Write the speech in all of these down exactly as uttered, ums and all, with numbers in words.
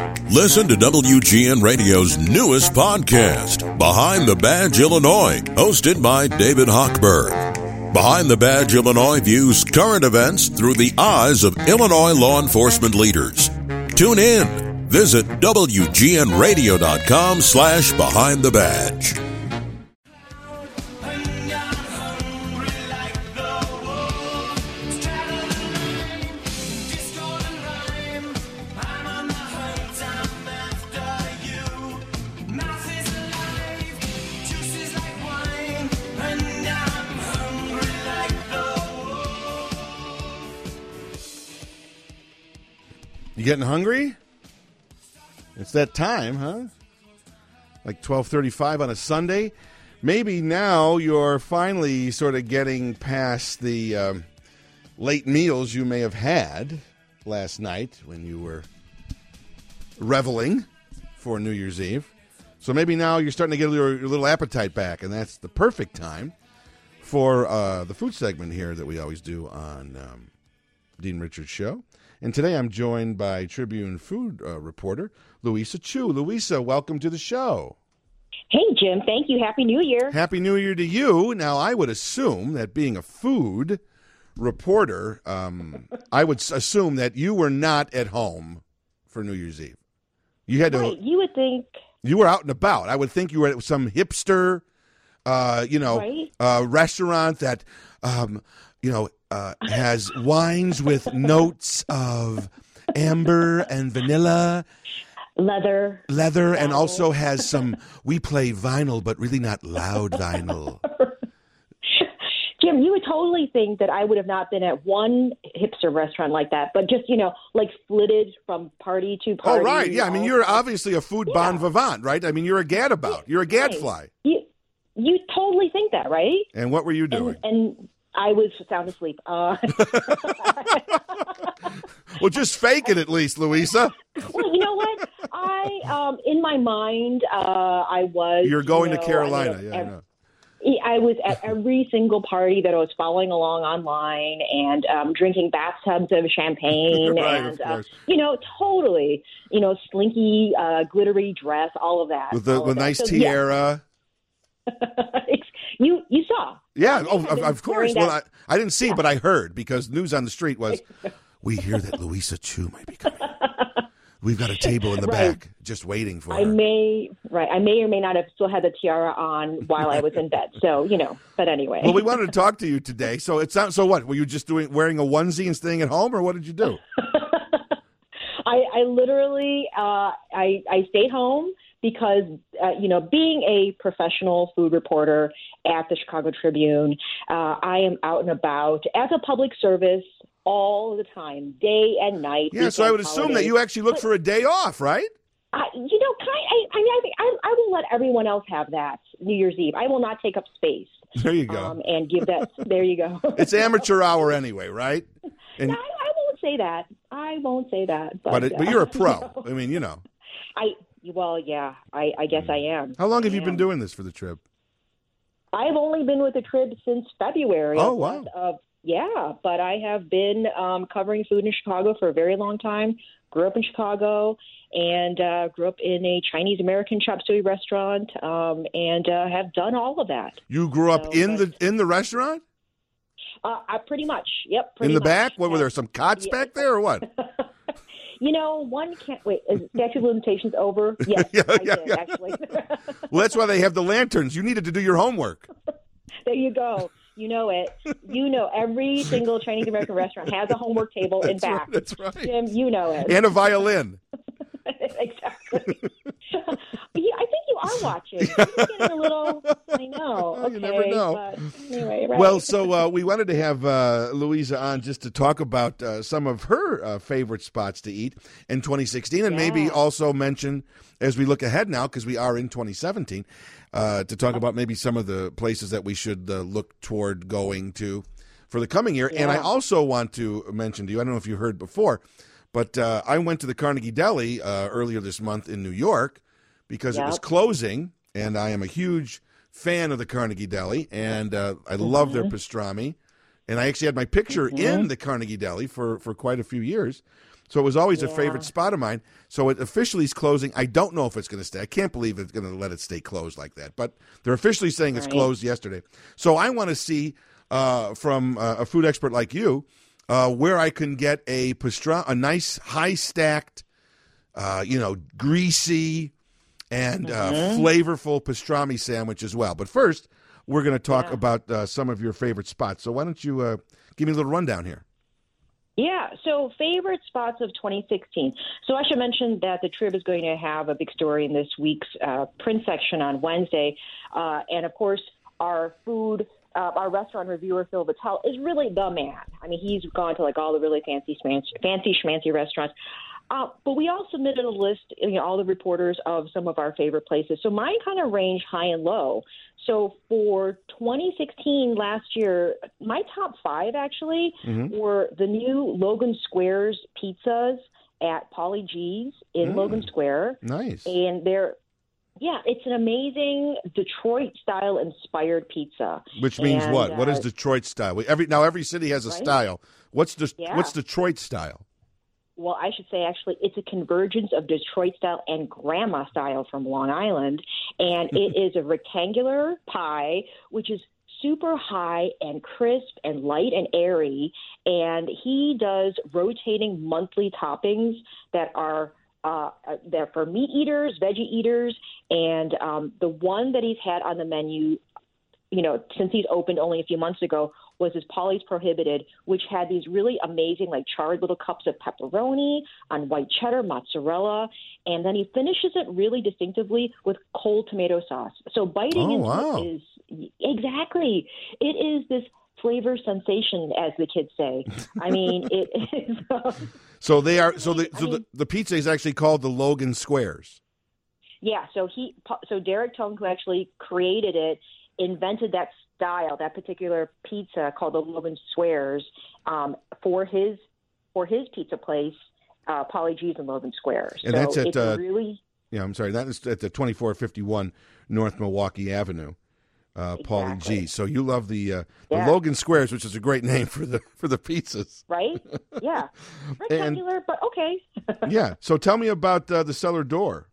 Listen to W G N Radio's newest podcast, Behind the Badge Illinois, hosted by David Hochberg. Behind the Badge Illinois views current events through the eyes of Illinois law enforcement leaders. Tune in. Visit W G N radio dot com slash behind the badge. You getting hungry? It's that time, huh? Like twelve thirty-five on a Sunday. Maybe now you're finally sort of getting past the um, late meals you may have had last night when you were reveling for New Year's Eve. So maybe now you're starting to get your, your little appetite back, and that's the perfect time for uh, the food segment here that we always do on um, Dean Richards' show. And today I'm joined by Tribune food uh, reporter Louisa Chu. Louisa, welcome to the show. Hey, Jim. Thank you. Happy New Year. Happy New Year to you. Now, I would assume that being a food reporter, um, I would assume that you were not at home for New Year's Eve. You had to. Right. You would think. You were out and about. I would think you were at some hipster, uh, you know, right? uh, restaurant that, um, you know, Uh, has wines with notes of amber and vanilla. Leather. Leather, and also has some, we play vinyl, but really not loud vinyl. Jim, you would totally think that I would have not been at one hipster restaurant like that, but just, you know, like flitted from party to party. Oh, right. Yeah, I mean, you're obviously a food yeah. bon vivant, right? I mean, you're a gadabout. You're a gadfly. You, you totally think that, right? And what were you doing? And, and I was sound asleep. Uh, well, just fake it at least, Louisa. Well, you know what? I, um, in my mind, uh, I was. You're going you know, to Carolina. I, yeah, I know. I was at every single party that I was following along online and um, drinking bathtubs of champagne right, and, of uh, you know, totally, you know, slinky, uh, glittery dress, all of that. With the, the nice so, tiara. Yeah. you you saw. Yeah, oh, of, of course. Well, I, I didn't see, yeah. but I heard because news on the street was, we hear that Louisa Chu might be coming. We've got a table in the right. back just waiting for I her. may, right, I may or may not have still had the tiara on while I was in bed. So, you know, but anyway. Well, we wanted to talk to you today. So it sounds, so what? Were you just doing wearing a onesie and staying at home, or what did you do? I, I literally, uh, I, I stayed home because, uh, you know, being a professional food reporter at the Chicago Tribune, uh, I am out and about as a public service all the time, day and night. Yeah, so I would assume holidays. that you actually look but, for a day off, right? I, you know, kind I, I mean, I, think I, I will let everyone else have that New Year's Eve. I will not take up space. There you go. Um, and give that, there you go. It's amateur hour anyway, right? And, no, I, I won't say that. I won't say that. But, but, it, uh, but you're a pro. You know, I mean, you know. I Well, yeah, I, I guess I am. How long have I you been am. doing this for the Trib? I've only been with the Trib since February. Oh, wow. Of, yeah, but I have been um, covering food in Chicago for a very long time. Grew up in Chicago and uh, grew up in a Chinese-American chop suey restaurant um, and uh, have done all of that. You grew up So, in but- the in the restaurant? Uh, I pretty much, yep. In Pretty the much. back? What, were Yeah. there some cots Yeah. back there or what? You know, one can't wait. Is statute of limitations over? Yes, Yeah, I yeah, did, yeah. actually. Well, that's why they have the lanterns. You needed to do your homework. There you go. You know it. You know every single Chinese American restaurant has a homework table in That's right, back. that's right. Jim, you know it. And a violin. Exactly. Yeah, I think you are watching. You're getting a little. I know. Well, Okay, you never know. But anyway, right. Well, so uh, we wanted to have uh, Louisa on just to talk about uh, some of her uh, favorite spots to eat in twenty sixteen, and Yeah. maybe also mention as we look ahead now, because we are in twenty seventeen, uh, to talk about maybe some of the places that we should uh, look toward going to for the coming year. And I Yeah. also want to mention to you, I don't know if you heard before, but uh, I went to the Carnegie Deli uh, earlier this month in New York because it was Yep. closing, and I am a huge fan of the Carnegie Deli, and uh, I love their pastrami. And I actually had my picture Mhm. in the Carnegie Deli for, for quite a few years. So it was always Yeah. a favorite spot of mine. So it officially is closing. I don't know if it's going to stay. I can't believe it's going to let it stay closed like that. But they're officially saying it's Right. closed yesterday. So I want to see uh, from uh, a food expert like you uh, where I can get a pastra- a nice high stacked, uh, you know, greasy and uh, Mm-hmm. flavorful pastrami sandwich as well. But first, we're going to talk Yeah. about uh, some of your favorite spots. So why don't you uh, give me a little rundown here? Yeah, so favorite spots of twenty sixteen. So I should mention that the Trib is going to have a big story in this week's uh, print section on Wednesday. Uh, and, of course, our food, uh, our restaurant reviewer, Phil Vitale, is really the man. I mean, he's gone to, like, all the really fancy, fancy, fancy schmancy restaurants. Uh, but we all submitted a list, you know, all the reporters of some of our favorite places. So mine kind of range high and low. So for twenty sixteen, last year, my top five actually Mhm. were the new Logan Squares pizzas at Pauly G's in Mm. Logan Square. Nice. And they're, yeah, it's an amazing Detroit-style inspired pizza. Which means And, what? What is uh, Detroit style? Every now every city has a Right? style. What's the Yeah. what's Detroit style? Well, I should say, actually, it's a convergence of Detroit style and grandma style from Long Island. And it is a rectangular pie, which is super high and crisp and light and airy. And he does rotating monthly toppings that are uh, they're for meat eaters, veggie eaters. And um, the one that he's had on the menu, you know, since he's opened only a few months ago, was his Pauly's Prohibited, which had these really amazing, like, charred little cups of pepperoni on white cheddar, mozzarella, and then he finishes it really distinctively with cold tomato sauce. So biting Oh, into wow. it is exactly, it is this flavor sensation, as the kids say. I mean, it is. Uh, So they are so the I so the, mean- the pizza is actually called the Logan Squares. yeah. So he, so Derek Tone, who actually created it, invented that style, that particular pizza called the Logan Squares, um, for his for his pizza place, uh, Pauly G's in Logan Square. And so that's at, it's uh, really Yeah, I'm sorry. That is at the twenty-four fifty-one North Milwaukee Avenue, uh, Pauly Exactly. G. So you love the uh, the Yeah. Logan Squares, which is a great name for the for the pizzas. right. Yeah, rectangular, but okay. Yeah. So tell me about uh, the Cellar Door.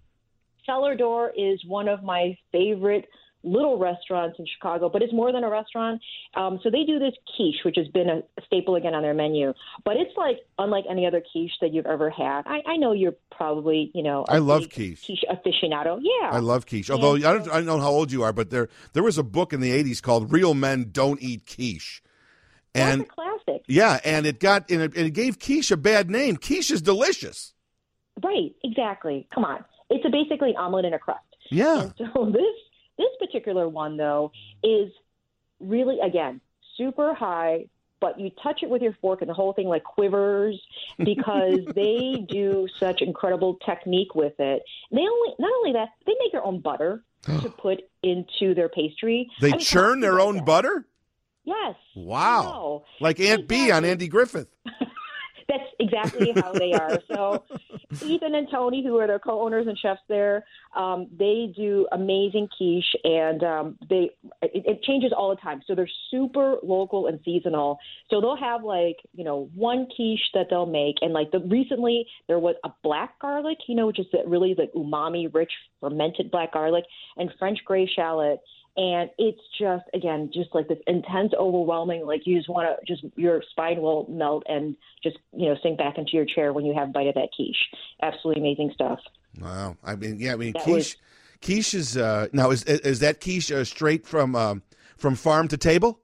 Cellar Door is one of my favorite little restaurants in Chicago, but it's more than a restaurant. Um, so they do this quiche, which has been a staple again on their menu. But it's like unlike any other quiche that you've ever had. I, I know you're probably, you know, a I love big quiche. quiche aficionado. Yeah. I love quiche. Although And I don't, I don't know how old you are, but there there was a book in the eighties called "Real Men Don't Eat Quiche," and That's a classic. yeah, and it got and it, and it gave quiche a bad name. Quiche is delicious. Right, exactly. Come on. It's a, basically an omelet in a crust. Yeah. And so this this particular one, though, is really, again, super high, but you touch it with your fork and the whole thing like quivers because they do such incredible technique with it. They only not only that, they make their own butter to put into their pastry. They I mean, churn their think own about that. butter? Yes. I Wow. know. Like Aunt B on Exactly. Andy Griffith. That's exactly how they are. So Ethan and Tony, who are the co-owners and chefs there, um, they do amazing quiche, and um, they it, it changes all the time. So they're super local and seasonal. So they'll have like you know one quiche that they'll make, and like the recently there was a black garlic, you know, which is the really like umami rich fermented black garlic, and French gray shallot. And it's just, again, just like this intense, overwhelming, like you just want to just, your spine will melt and just, you know, sink back into your chair when you have a bite of that quiche. Absolutely amazing stuff. Wow. I mean, yeah, I mean, That quiche, was- quiche is, uh, now, is is that quiche uh, straight from um, from farm to table?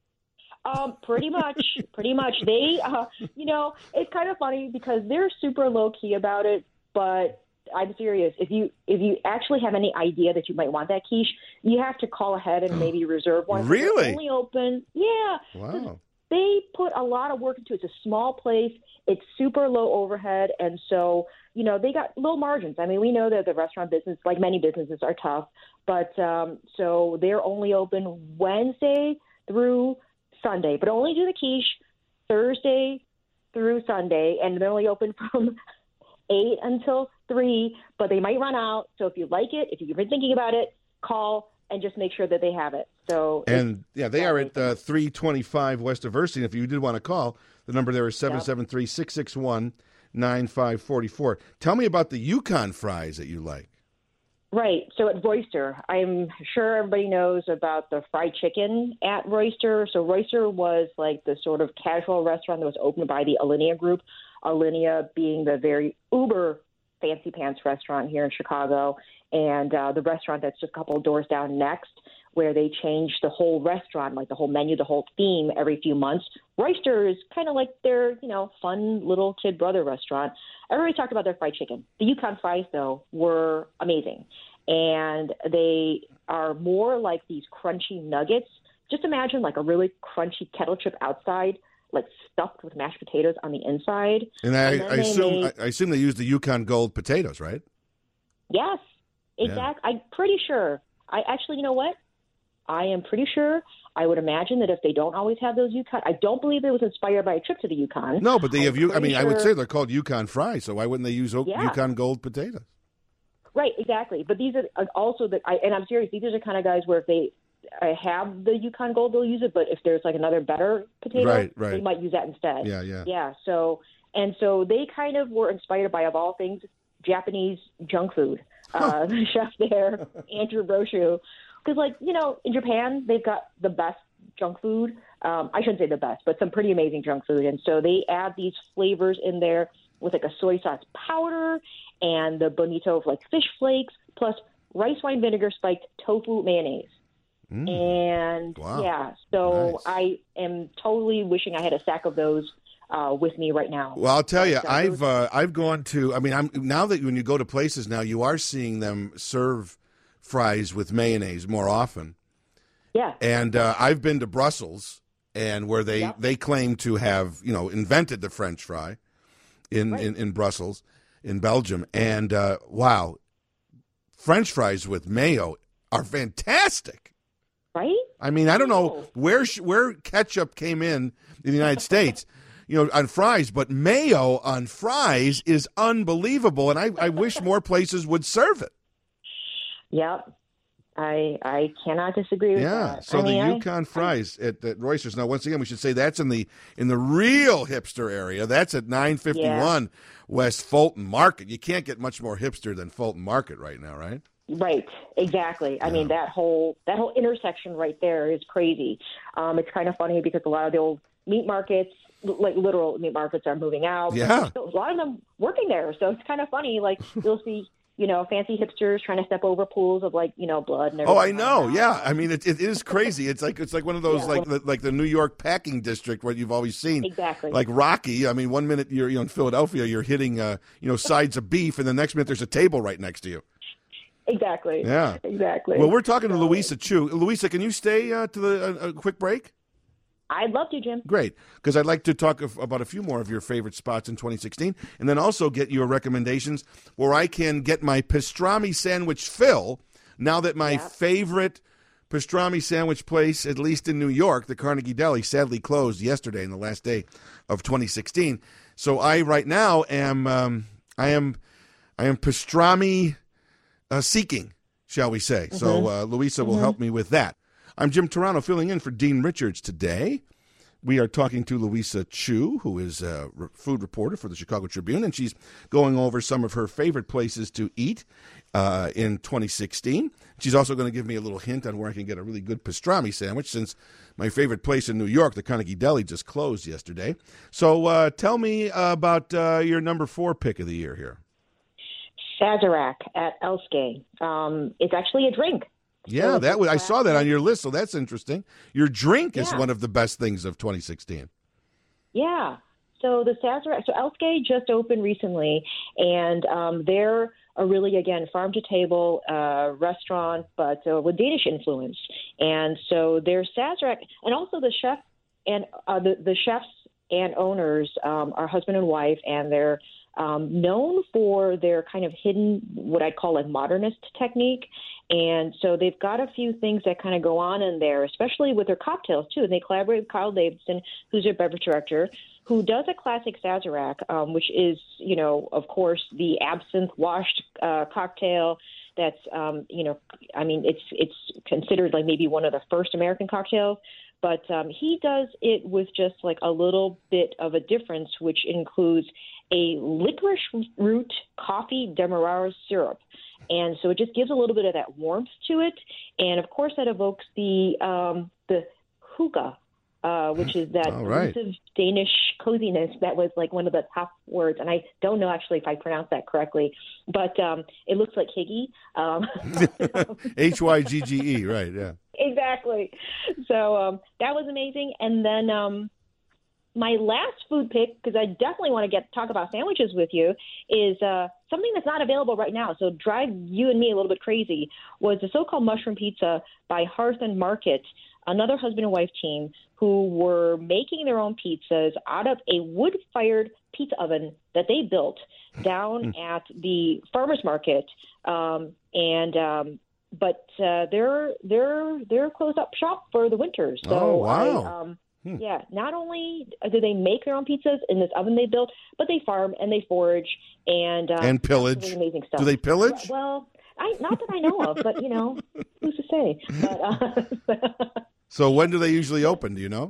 Um, pretty much, pretty much. They, uh, you know, it's kind of funny because they're super low key about it, but I'm serious. If you if you actually have any idea that you might want that quiche, you have to call ahead and maybe reserve one. 'cause they're Really? Only open, yeah. Wow. They put a lot of work into it. It's a small place. It's super low overhead. And so, you know, they got low margins. I mean, we know that the restaurant business, like many businesses, are tough. But um, so they're only open Wednesday through Sunday, but only do the quiche Thursday through Sunday. And they're only open from eight until three, but they might run out. So if you like it, if you've been thinking about it, call and just make sure that they have it. So And yeah, they are at uh, three twenty-five West of Versing. If you did want to call, the number there is seven seven three, six six one, nine five four four. Tell me about the Yukon fries that you like. Right. So at Royster, I'm sure everybody knows about the fried chicken at Royster. So Royster was like the sort of casual restaurant that was opened by the Alinea Group, Alinea being the very uber fancy pants restaurant here in Chicago, and uh, the restaurant that's just a couple of doors down next, where they change the whole restaurant, like the whole menu, the whole theme every few months. Royster is kind of like their, you know, fun little kid brother restaurant. Everybody talked about their fried chicken. The Yukon fries, though, were amazing. And they are more like these crunchy nuggets. Just imagine like a really crunchy kettle chip outside, like stuffed with mashed potatoes on the inside. And I, and I assume made, I, I assume they use the Yukon Gold potatoes, right? Yes, exactly. Yeah. I'm pretty sure. I actually, you know what? I am pretty sure. I would imagine that if they don't always have those Yukon, I don't believe it was inspired by a trip to the Yukon. No, but they have you. I mean, sure. I would say they're called Yukon fries, so why wouldn't they use yeah. Yukon Gold potatoes? Right, exactly. But these are also the, I, and I'm serious. These are the kind of guys where if they uh, have the Yukon Gold, they'll use it. But if there's like another better potato, right, right. they might use that instead. Yeah, yeah, yeah. So and so they kind of were inspired by, of all things, Japanese junk food. Uh, the chef there, Andrew Broshu. Because, like, you know, in Japan, they've got the best junk food. Um, I shouldn't say the best, but some pretty amazing junk food. And so they add these flavors in there with, like, a soy sauce powder and the bonito of, like, fish flakes, plus rice wine vinegar spiked tofu mayonnaise. Mm. And, wow. yeah, so nice. I am totally wishing I had a sack of those uh, with me right now. Well, I'll tell you, I've uh, I've gone to, I mean, I'm now that when you go to places now, you are seeing them serve fries with mayonnaise more often. Yeah. And uh, I've been to Brussels, and where they, yep. they claim to have, you know, invented the French fry in, right. in, in Brussels, in Belgium. And, uh, wow, French fries with mayo are fantastic. Right? I mean, I don't know where where ketchup came in in the United States, you know, on fries, but mayo on fries is unbelievable, and I, I wish more places would serve it. Yep. I I cannot disagree with yeah. that. Yeah, so I the mean, Yukon I, fries at, at Royster's. Now, once again, we should say that's in the in the real hipster area. That's at nine fifty-one yeah. West Fulton Market. You can't get much more hipster than Fulton Market right now, right? Right, exactly. I yeah. mean, that whole that whole intersection right there is crazy. Um, it's kind of funny because a lot of the old meat markets, like literal meat markets, are moving out. Yeah, a lot of them working there, so it's kind of funny. Like you'll see, you know, fancy hipsters trying to step over pools of like, you know, blood and everything. Oh, I know. Yeah, I mean, it, it is crazy. It's like it's like one of those yeah. like the, like the New York packing district where you've always seen exactly like Rocky. I mean, one minute you're, you're in Philadelphia, you're hitting uh, you know sides of beef, and the next minute there's a table right next to you. Exactly. Yeah. Exactly. Well, we're talking so, to Louisa Chu. Louisa, can you stay uh, to the uh, a quick break? I'd love to, Jim. Great, because I'd like to talk of, about a few more of your favorite spots in twenty sixteen, and then also get your recommendations where I can get my pastrami sandwich fill now that my yeah. favorite pastrami sandwich place, at least in New York, the Carnegie Deli, sadly closed yesterday in the last day of twenty sixteen. So I right now am um, I am I am pastrami uh, seeking, shall we say. Mm-hmm. So uh, Louisa will mm-hmm. help me with that. I'm Jim Turano, filling in for Dean Richards today. We are talking to Louisa Chu, who is a food reporter for the Chicago Tribune, and she's going over some of her favorite places to eat uh, in twenty sixteen. She's also going to give me a little hint on where I can get a really good pastrami sandwich, since my favorite place in New York, the Carnegie Deli, just closed yesterday. So uh, tell me about uh, your number four pick of the year here. Sazerac at Elskay. Um, it's actually a drink. Yeah, so that was, I saw that on your list, so that's interesting. Your drink is yeah. one of the best things of twenty sixteen. Yeah. So the Sazerac, so Elskay just opened recently, and um, they're a really, again, farm-to-table uh, restaurant, but uh, with Danish influence. And so their Sazerac, and also the chef and uh, the, the chefs and owners um, are husband and wife, and they're um, known for their kind of hidden, what I'd call like modernist technique. And so they've got a few things that kind of go on in there, especially with their cocktails, too. And they collaborate with Kyle Davidson, who's their beverage director, who does a classic Sazerac, um, which is, you know, of course, the absinthe-washed uh, cocktail that's, um, you know, I mean, it's it's considered like maybe one of the first American cocktails. But um, he does it with just like a little bit of a difference, which includes a licorice root coffee demerara syrup. And so it just gives a little bit of that warmth to it. And, of course, that evokes the um, the hygge, uh, which is that right. elusive Danish coziness that was like one of the top words. And I don't know actually if I pronounced that correctly, but um, it looks like hygge. Um, H Y G G E, right, yeah. Exactly. So um, that was amazing. And then um, my last food pick, because I definitely want to get talk about sandwiches with you, is uh, something that's not available right now. So drive you and me a little bit crazy, was the so-called mushroom pizza by Hearth and Market, another husband and wife team who were making their own pizzas out of a wood-fired pizza oven that they built down at the farmers market. Um, and um, but uh, they're they're they're closed up shop for the winter. So oh wow! I, um, Hmm. Yeah, not only do they make their own pizzas in this oven they built, but they farm and they forage and uh, and pillage. absolutely amazing stuff. Do they pillage? Well, I, not that I know of, but you know, who's to say? But, uh, so when do they usually open? Do you know?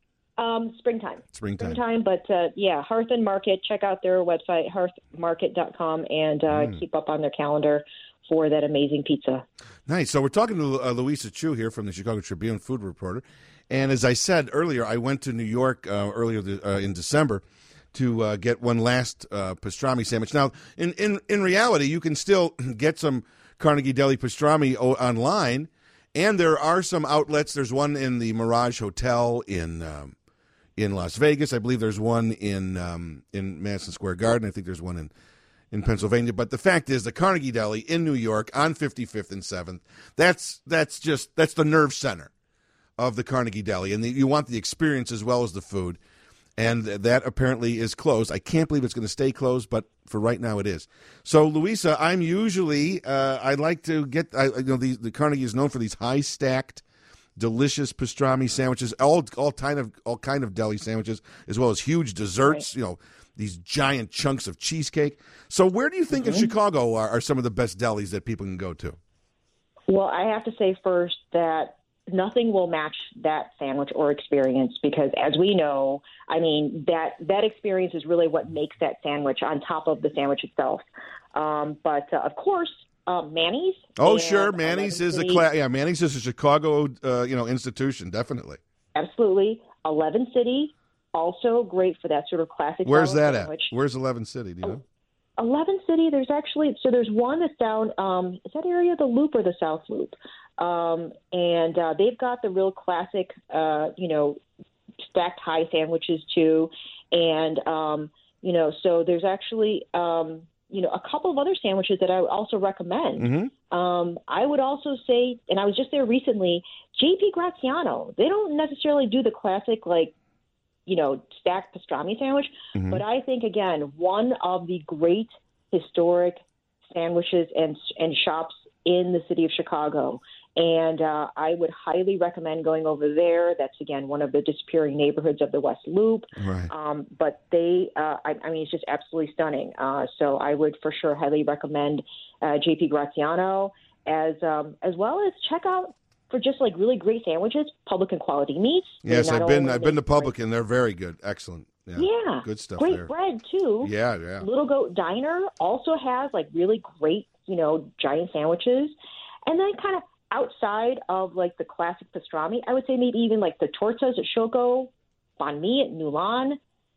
Um, springtime. Springtime. Springtime, but uh, yeah, Hearth and Market. Check out their website, hearth market dot com, and uh, mm. keep up on their calendar for that amazing pizza. Nice. So we're talking to uh, Louisa Chu here from the Chicago Tribune, food reporter. And as I said earlier, I went to New York uh, earlier the, uh, in December to uh, get one last uh, pastrami sandwich. Now, in, in, in reality, you can still get some Carnegie Deli pastrami o- online, and there are some outlets. There's one in the Mirage Hotel in um, in Las Vegas. I believe there's one in um, in Madison Square Garden. I think there's one in, in Pennsylvania. But the fact is, the Carnegie Deli in New York on fifty-fifth and seventh, that's that's just that's the nerve center of the Carnegie Deli, and the, you want the experience as well as the food, and that apparently is closed. I can't believe it's going to stay closed, but for right now it is. So, Louisa, I'm usually uh, I like to get I, you know the, the Carnegie is known for these high stacked, delicious pastrami sandwiches, all all kind of all kind of deli sandwiches, as well as huge desserts. Right. You know, these giant chunks of cheesecake. So, where do you think mm-hmm. in Chicago are, are some of the best delis that people can go to? Well, I have to say first that nothing will match that sandwich or experience because, as we know, I mean, that that experience is really what makes that sandwich on top of the sandwich itself. Um, but, uh, of course, uh, Manny's. Oh, sure. Manny's is a class. Yeah, Manny's is a Chicago, uh, you know, institution, definitely. Absolutely. Eleven City, also great for that sort of classic Where's that sandwich. at? Where's Eleven City? Do you know? Eleven City, there's actually, so there's one that's down, um, is that area the Loop or the South Loop? Um, and uh, they've got the real classic, uh, you know, stacked high sandwiches too. And, um, you know, so there's actually, um, you know, a couple of other sandwiches that I would also recommend. Mm-hmm. Um, I would also say, and I was just there recently, J P Graziano. They don't necessarily do the classic, like, you know, stacked pastrami sandwich. Mm-hmm. But I think, again, one of the great historic sandwiches and and shops in the city of Chicago. And uh, I would highly recommend going over there. That's, again, one of the disappearing neighborhoods of the West Loop. Right. Um, but they, uh, I, I mean, it's just absolutely stunning. Uh, so I would for sure highly recommend uh, J P Graziano, as um, as well as check out, for just like really great sandwiches, Public and Quality Meats. Yes, I've been I've been to Public, and they're very good. Excellent. Yeah, yeah. Good stuff great there. Bread too. Yeah, yeah. Little Goat Diner also has like really great, you know, giant sandwiches. And then kind of outside of like the classic pastrami, I would say maybe even like the tortas at Shoko, Banh Mi at Nulan,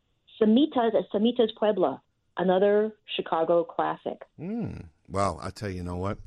Samitas at Samitas Puebla, another Chicago classic. Mm. Well, I tell you, you know what?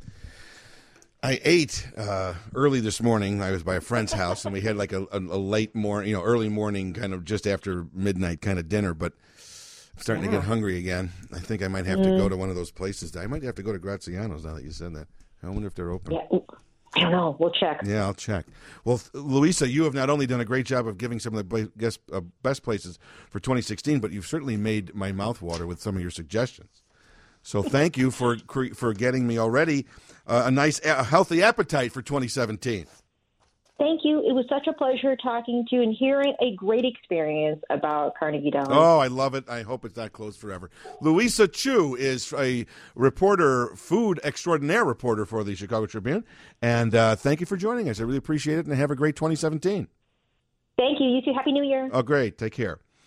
I ate uh, early this morning. I was by a friend's house, and we had like a, a, a late morning, you know, early morning, kind of just after midnight kind of dinner. But I'm starting yeah. to get hungry again. I think I might have mm. to go to one of those places. I might have to go to Graziano's now that you said that. I wonder if they're open. Yeah. I don't know. We'll check. Yeah, I'll check. Well, Louisa, you have not only done a great job of giving some of the best, uh, best places for twenty sixteen, but you've certainly made my mouth water with some of your suggestions. So thank you for for getting me already uh, a nice, a healthy appetite for twenty seventeen. Thank you. It was such a pleasure talking to you and hearing a great experience about Carnegie Deli. Oh, I love it. I hope it's not closed forever. Louisa Chu is a reporter, food extraordinaire reporter for the Chicago Tribune. And uh, thank you for joining us. I really appreciate it, and have a great twenty seventeen. Thank you. You too. Happy New Year. Oh, great. Take care.